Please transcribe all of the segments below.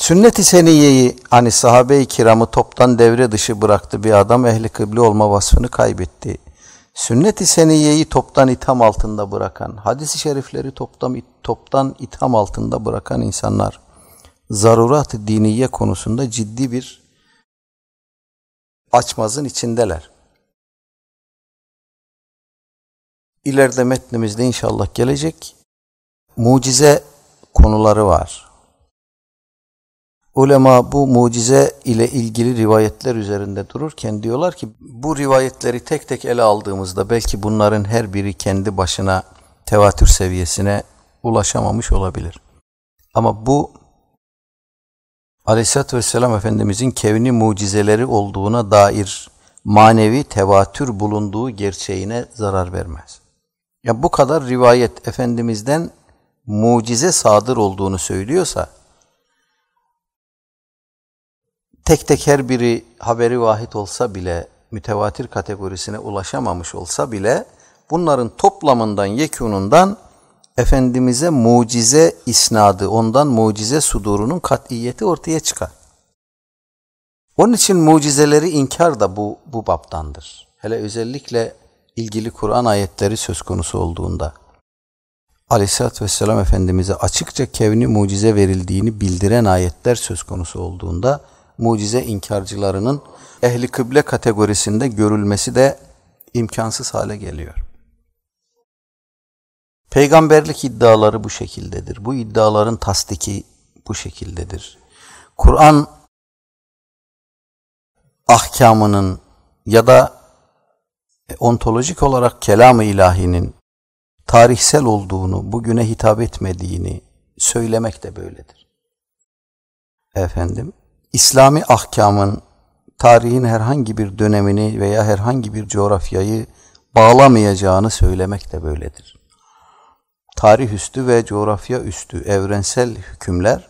Sünnet-i seniyyeyi, hani sahabe-i kiramı toptan devre dışı bıraktı bir adam, ehli kıble olma vasfını kaybetti. Sünnet-i seniyyeyi toptan itham altında bırakan, hadis-i şerifleri toptan itham altında bırakan insanlar, zarurat-ı diniye konusunda ciddi bir açmazın içindeler. İleride metnimizde inşallah gelecek mucize konuları var. Ulema bu mucize ile ilgili rivayetler üzerinde dururken diyorlar ki bu rivayetleri tek tek ele aldığımızda belki bunların her biri kendi başına tevatür seviyesine ulaşamamış olabilir. Ama bu Aleyhisselatü Vesselam Efendimizin kevni mucizeleri olduğuna dair manevi tevatür bulunduğu gerçeğine zarar vermez. Ya bu kadar rivayet Efendimiz'den mucize sadır olduğunu söylüyorsa, tek tek her biri haberi vahid olsa bile, mütevatir kategorisine ulaşamamış olsa bile, bunların toplamından, yekûnundan Efendimiz'e mucize isnadı, ondan mucize sudurunun kat'iyeti ortaya çıkar. Onun için mucizeleri inkar da bu baptandır. Hele özellikle ilgili Kur'an ayetleri söz konusu olduğunda, Aleyhisselatü Vesselam Efendimiz'e açıkça kevni mucize verildiğini bildiren ayetler söz konusu olduğunda, mucize inkarcılarının ehli kıble kategorisinde görülmesi de imkansız hale geliyor. Peygamberlik iddiaları bu şekildedir. Bu iddiaların tasdiki bu şekildedir. Kur'an ahkamının ya da ontolojik olarak kelam-ı ilahinin tarihsel olduğunu, bugüne hitap etmediğini söylemek de böyledir. İslami ahkamın tarihin herhangi bir dönemini veya herhangi bir coğrafyayı bağlamayacağını söylemek de böyledir. Tarih üstü ve coğrafya üstü evrensel hükümler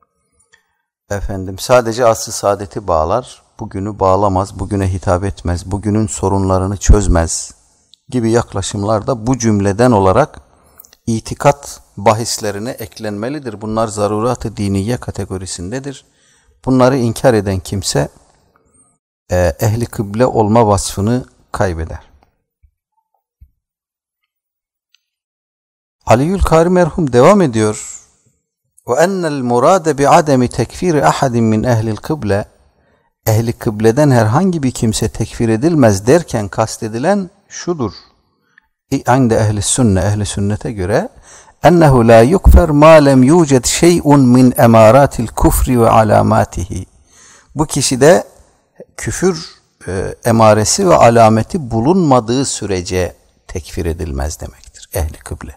sadece asr-ı saadeti bağlar, bugünü bağlamaz, bugüne hitap etmez, bugünün sorunlarını çözmez gibi yaklaşımlar da bu cümleden olarak itikat bahislerine eklenmelidir. Bunlar zarurat-ı diniye kategorisindedir. Bunları inkar eden kimse ehli kıble olma vasfını kaybeder. Aliülkari merhum devam ediyor. وَاَنَّ الْمُرَادَ بِعَدَمِ تَكْفِيرِ أَحَدٍ مِنْ اَهْلِ الْقِبْلَةِ Ehli kıbleden herhangi bir kimse tekfir edilmez derken kastedilen şudur. İ'ande ehli sünnete göre ennehu la yukfer ma lem yuced şey'un min emaratil kufri ve alamatihi. Bu kişide küfür emaresi ve alameti bulunmadığı sürece tekfir edilmez demektir ehli kıble.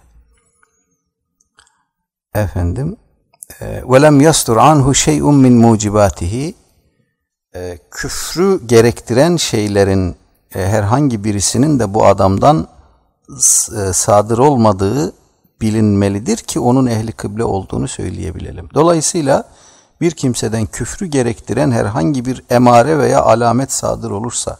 Ve lem yastur anhu şey'un min mucibatihi. Küfrü gerektiren şeylerin herhangi birisinin de bu adamdan sadır olmadığı bilinmelidir ki onun ehli kıble olduğunu söyleyebilelim. Dolayısıyla bir kimseden küfrü gerektiren herhangi bir emare veya alamet sadır olursa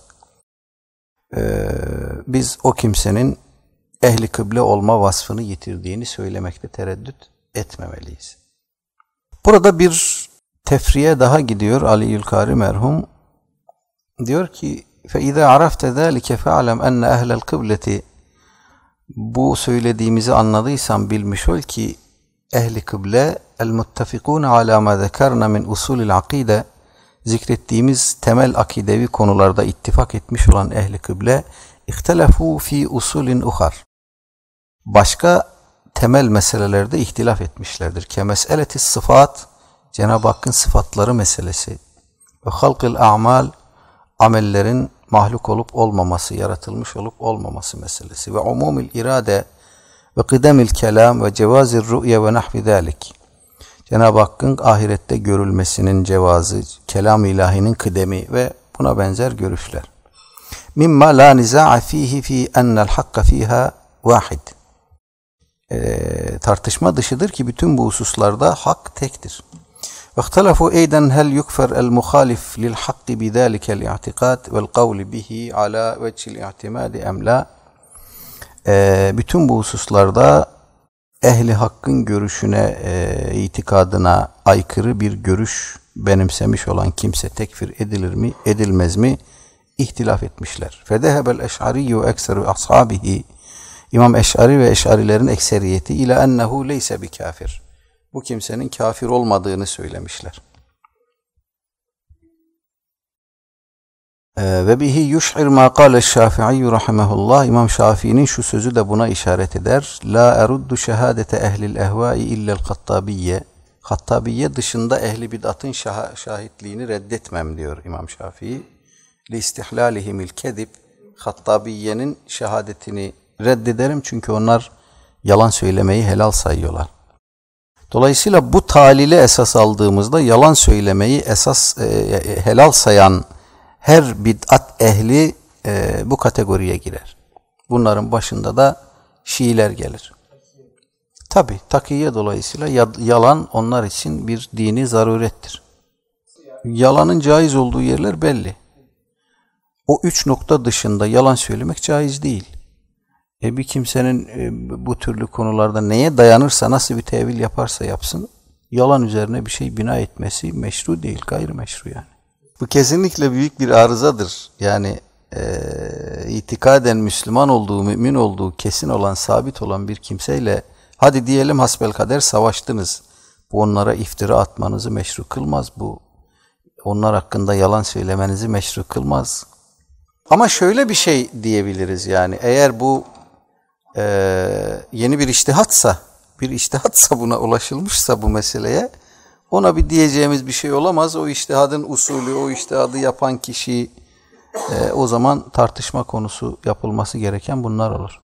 biz o kimsenin ehli kıble olma vasfını yitirdiğini söylemekte tereddüt etmemeliyiz. Burada bir tefriye daha gidiyor Aliülkari merhum. Diyor ki فَاِذَا عَرَفْتَ ذَٰلِكَ فَعْلَمْ اَنَّ اَهْلَ الْقِبْلَةِ Bu söylediğimizi anladıysan bilmiş ol ki ehli kıble el-muttafikûne alâ mâ zekerna min usulil akide zikrettiğimiz temel akidevi konularda ittifak etmiş olan ehli kıble ihtelefû fî usulin uhar. Başka temel meselelerde ihtilaf etmişlerdir. Kemes'eletis sıfat, Cenab-ı Hakk'ın sıfatları meselesi ve halkıl a'mal, amellerin mahluk olup olmaması, yaratılmış olup olmaması meselesi ve umumil irade ve kıdemil kelam ve cevazir ru'ye ve nahvi zalik. Cenab-ı Hakk'ın ahirette görülmesinin cevazı, kelam-ı ilahinin kıdemi ve buna benzer görüşler. Mimma la niza'a fihi fi ennel hakka fiha vahid. Tartışma dışıdır ki bütün bu hususlarda hak tektir. واختلفوا أيضا هل يكفر المخالف للحق بذلك الاعتقاد والقول به على وجه الاعتماد أم لا. Bütün bu hususlarda ehli hakkın görüşüne, itikadına aykırı bir görüş benimsemiş olan kimse tekfir edilir mi, edilmez mi? İhtilaf etmişler. Fedehebel eş'ariyyu ekseru ashabihi, İmam Eş'ari ve Eş'arilerin ekseriyeti ile ennehu leyse bi kafir. Bu kimsenin kafir olmadığını söylemişler. Ve bihi yuş'ir ma kâle Şafii rahimehullah. İmam Şafii'nin şu sözü de buna işaret eder. La eruddu şehadete ehlil ehvai illel kattabiyye. Kattabiyye dışında ehli bid'atın şahitliğini reddetmem diyor İmam Şafii. Li istihlalihimil kedib. Kattabiyye'nin şehadetini reddederim çünkü onlar yalan söylemeyi helal sayıyorlar. Dolayısıyla bu talile esas aldığımızda yalan söylemeyi esas helal sayan her bid'at ehli bu kategoriye girer. Bunların başında da Şiiler gelir. Tabi takiye dolayısıyla yalan onlar için bir dini zarurettir. Yalanın caiz olduğu yerler belli. O 3 nokta dışında yalan söylemek caiz değil. Bir kimsenin bu türlü konularda neye dayanırsa, nasıl bir tevil yaparsa yapsın, yalan üzerine bir şey bina etmesi meşru değil, gayrimeşru yani. Bu kesinlikle büyük bir arızadır. Yani itikaden Müslüman olduğu, mümin olduğu kesin olan, sabit olan bir kimseyle hadi diyelim hasbelkader savaştınız. Bu onlara iftira atmanızı meşru kılmaz. Bu onlar hakkında yalan söylemenizi meşru kılmaz. Ama şöyle bir şey diyebiliriz yani eğer bu yeni bir içtihatsa buna ulaşılmışsa bu meseleye ona bir diyeceğimiz bir şey olamaz. O içtihadın usulü, o içtihadı yapan kişi o zaman tartışma konusu yapılması gereken bunlar olur.